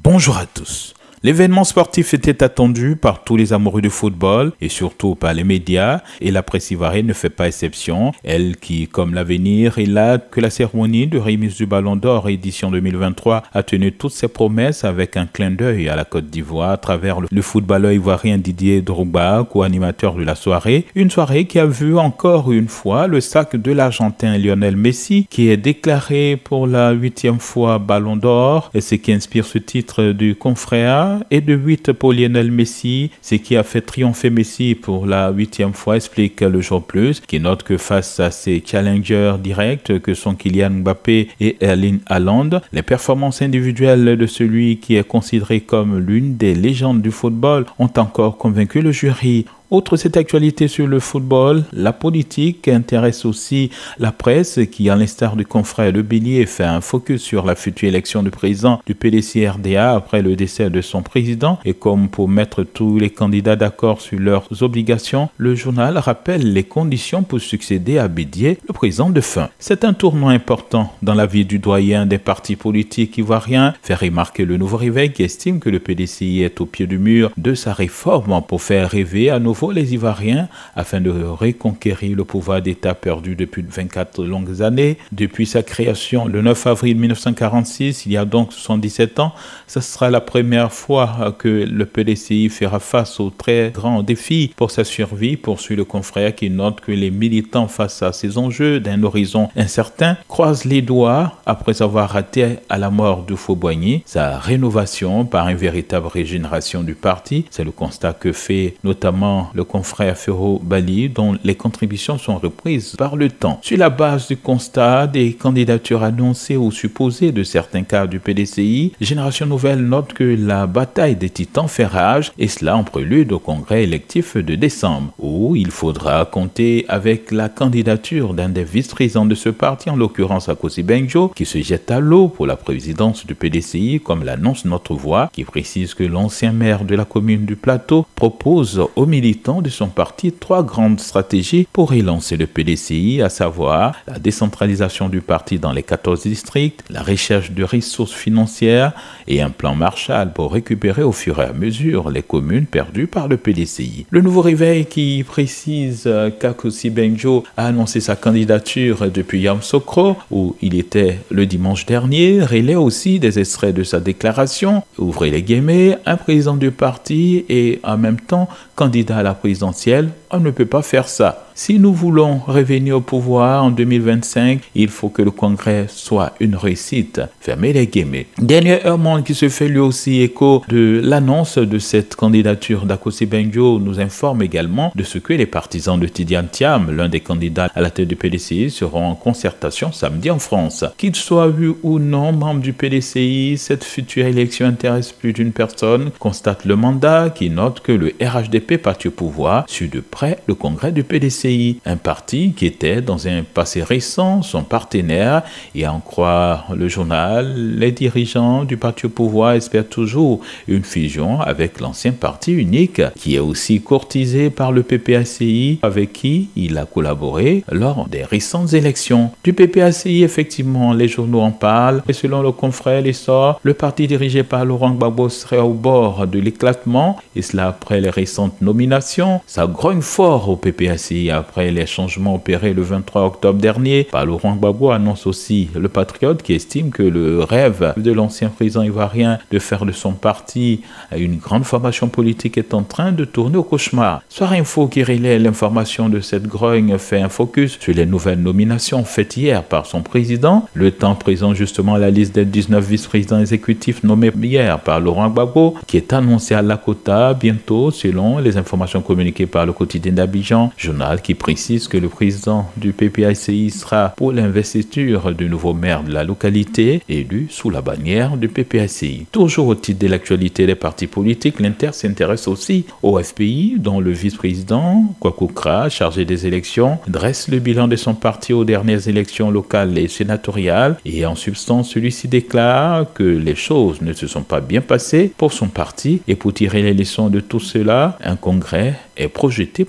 Bonjour à tous. L'événement sportif était attendu par tous les amoureux du football et surtout par les médias, et la presse ivoirienne ne fait pas exception. Elle qui, comme l'avenir, est là que la cérémonie de remise du Ballon d'Or édition 2023 a tenu toutes ses promesses avec un clin d'œil à la Côte d'Ivoire à travers le footballeur ivoirien Didier Drogba, co-animateur de la soirée. Une soirée qui a vu encore une fois le sac de l'Argentin Lionel Messi qui est déclaré pour la 8e fois Ballon d'Or, et ce qui inspire ce titre du confrère. Et de 8 pour Lionel Messi, ce qui a fait triompher Messi pour la 8e fois, explique le Jour Plus, qui note que face à ses challengers directs que sont Kylian Mbappé et Erling Haaland, les performances individuelles de celui qui est considéré comme l'une des légendes du football ont encore convaincu le jury. Outre cette actualité sur le football, la politique intéresse aussi la presse qui, à l'instar du confrère Le Bélier, fait un focus sur la future élection du président du PDC-RDA après le décès de son président. Et comme pour mettre tous les candidats d'accord sur leurs obligations, le journal rappelle les conditions pour succéder à Bédier, le président de fin. C'est un tournant important dans la vie du doyen des partis politiques ivoiriens, fait remarquer le Nouveau Réveil qui estime que le PDCI est au pied du mur de sa réforme pour faire rêver à nouveau les Ivoiriens afin de reconquérir le pouvoir d'État perdu depuis 24 longues années. Depuis sa création le 9 avril 1946, il y a donc 77 ans, ce sera la première fois que le PDCI fera face aux très grands défis pour sa survie, poursuit le confrère qui note que les militants face à ces enjeux d'un horizon incertain croisent les doigts après avoir raté à la mort de Fauboigny sa rénovation par une véritable régénération du parti. C'est le constat que fait notamment le confrère Ferro Bali, dont les contributions sont reprises par le temps. Sur la base du constat des candidatures annoncées ou supposées de certains cadres du PDCI, Génération Nouvelle note que la bataille des titans fait rage, et cela en prélude au congrès électif de décembre, où il faudra compter avec la candidature d'un des vice-présidents de ce parti, en l'occurrence Akossi Benjo, qui se jette à l'eau pour la présidence du PDCI, comme l'annonce Notre Voix, qui précise que l'ancien maire de la commune du Plateau propose aux militants de son parti 3 grandes stratégies pour relancer le PDCI, à savoir la décentralisation du parti dans les 14 districts, la recherche de ressources financières et un plan Marshall pour récupérer au fur et à mesure les communes perdues par le PDCI. Le Nouveau Réveil qui précise qu'Akossi Benjo a annoncé sa candidature depuis Yamoussoukro, où il était le dimanche dernier, relaie aussi des extraits de sa déclaration, ouvrez les guillemets, un président du parti et en même temps candidat à la présidentielle, on ne peut pas faire ça. Si nous voulons revenir au pouvoir en 2025, il faut que le congrès soit une réussite. Fermez les guillemets. Dernier Heurmont qui se fait lui aussi écho de l'annonce de cette candidature d'Akossi Benjo nous informe également de ce que les partisans de Tidiane Thiam, l'un des candidats à la tête du PDCI, seront en concertation samedi en France. Qu'il soit vu ou non membre du PDCI, cette future élection intéresse plus d'une personne, constate le mandat qui note que le RHDP, parti au pouvoir, suit de près le congrès du PDCI, un parti qui était dans un passé récent son partenaire, et à en croire le journal, les dirigeants du parti au pouvoir espèrent toujours une fusion avec l'ancien parti unique qui est aussi courtisé par le PPACI avec qui il a collaboré lors des récentes élections. Du PPACI, effectivement, les journaux en parlent, et selon le confrère L'Essor, le parti dirigé par Laurent Gbagbo serait au bord de l'éclatement, et cela après les récentes nominations. Ça grogne fort au PPACI après les changements opérés le 23 octobre dernier par Laurent Gbagbo, annonce aussi le Patriote qui estime que le rêve de l'ancien président ivoirien de faire de son parti une grande formation politique est en train de tourner au cauchemar. Soir Info qui relaie l'information de cette grogne fait un focus sur les nouvelles nominations faites hier par son président. Le Temps présente justement la liste des 19 vice-présidents exécutifs nommés hier par Laurent Gbagbo qui est annoncée à Lakota bientôt selon les informations communiquées par le quotidien d'Abidjan, journal qui précise que le président du PPACI sera pour l'investiture du nouveau maire de la localité, élu sous la bannière du PPACI. Toujours au titre de l'actualité des partis politiques, l'Inter s'intéresse aussi au FPI, dont le vice-président, Kwaku Kra, chargé des élections, dresse le bilan de son parti aux dernières élections locales et sénatoriales, et en substance, celui-ci déclare que les choses ne se sont pas bien passées pour son parti, et pour tirer les leçons de tout cela, un congrès est projeté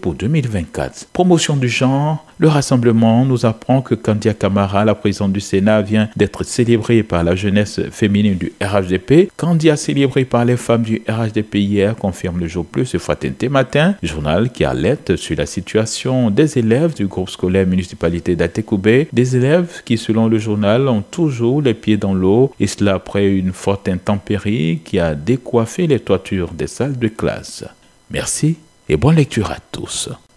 pour 2024. Promotion du genre, le rassemblement nous apprend que Kandia Camara, la présidente du Sénat, vient d'être célébrée par la jeunesse féminine du RHDP. Kandia célébrée par les femmes du RHDP hier, confirme le jour plus ce Fraternité Matin, journal qui alerte sur la situation des élèves du groupe scolaire municipalité d'Atekoubé, des élèves qui, selon le journal, ont toujours les pieds dans l'eau, et cela après une forte intempérie qui a décoiffé les toitures des salles de classe. Merci et bonne lecture à tous.